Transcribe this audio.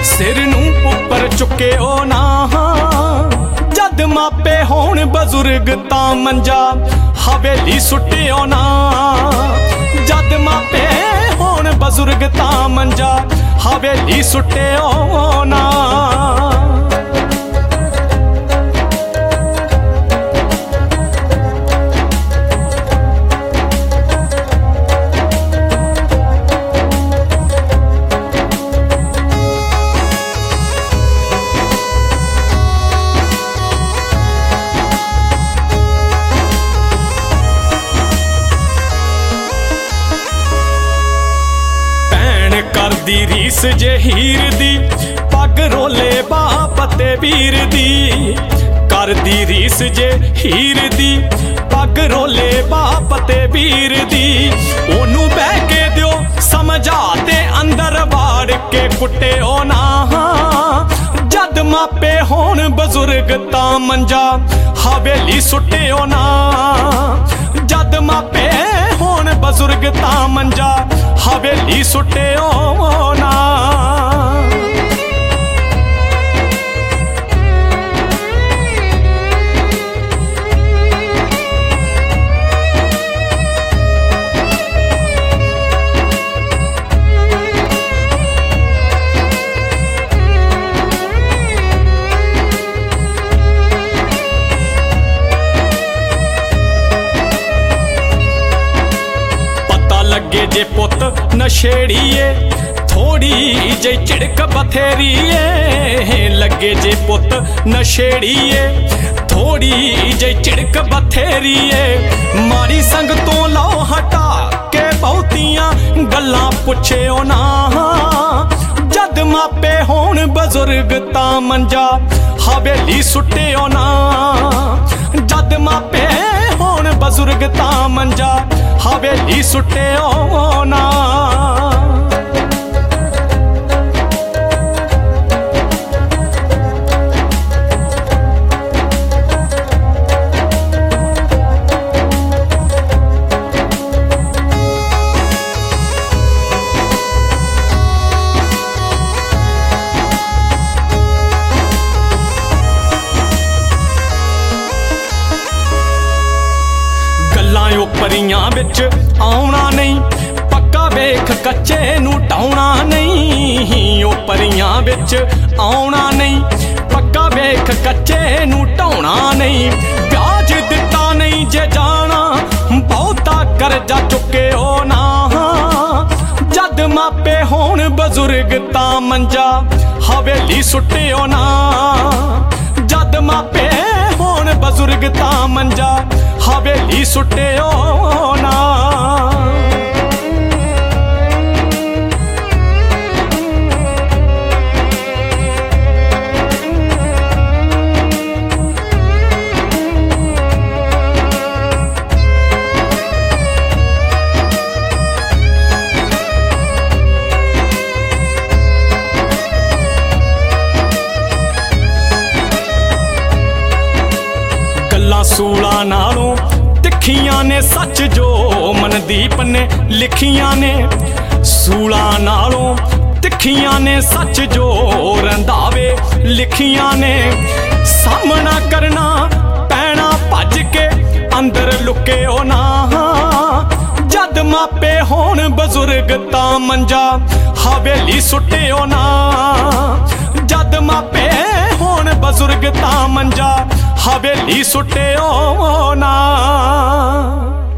सिर नूं उपर चुक्यो ना। जद मापे होण बजुर्ग तां मंजा हवेली सुट्टियो ना। जद मापे होण बजुर्ग तां मंजा हवेली सुट्टियो ना। करदी रीस जे हीर दी पग रोले बाप ते वीर दी। करदी रीस जे हीर दी पग रोले बाप ते वीर दी। ओनू बह के दियो समझा ते अंदर वाड़ के कुट्टियो ना। जद मापे होण बजुर्ग तां मंजा हवेली सुट्टियो ना। जद मापे होण बजुर्ग तां मंजा हवेली सुट्टियो ना। लगे जे पुत नशेड़िए थोड़ी जे झिड़क बथेरीए। लगे जे पुत नशेड़िए थोड़ी जे झिड़क बथेरीए। मारी संग तो लो हटा के बहुतियां गल्लां पुछियो ना। जद मापे होण बजुर्ग तां मंजा हवेली सुट्टियो ना। जद मापे होण बजुर्ग तां मंजा हवेली सुट्टियो ना। परियां विच आउणा नहीं पक्का वेख कच्चे नूं ढाउणा नहीं। ओ परियां विच आउणा नहीं पक्का वेख कच्चे नूं ढाउणा नहीं। ब्याज दिता नहीं जे जाना बहुता करजा चुक्कियो ना। जद मापे होण बजुर्ग तां मंजा हवेली सुट्टियो ना। जद मापे होण बजुर्ग तां मंजा हवेली सुट्टियो ना। गल्लां सूला नालों तिखियां ने सच जो मनदीप ने लिखियां ने। सूला नालों तिखियां ने सच जो रंधावे लिखियां ने। सामना करना पैना भज के अंदर लुकियो ना। जद मापे होण बजुर्ग तां मंजा हवेली सुट्टियो ना। जद मापे होण बजुर्ग तां मंजा हवेली सुट्टियो ना।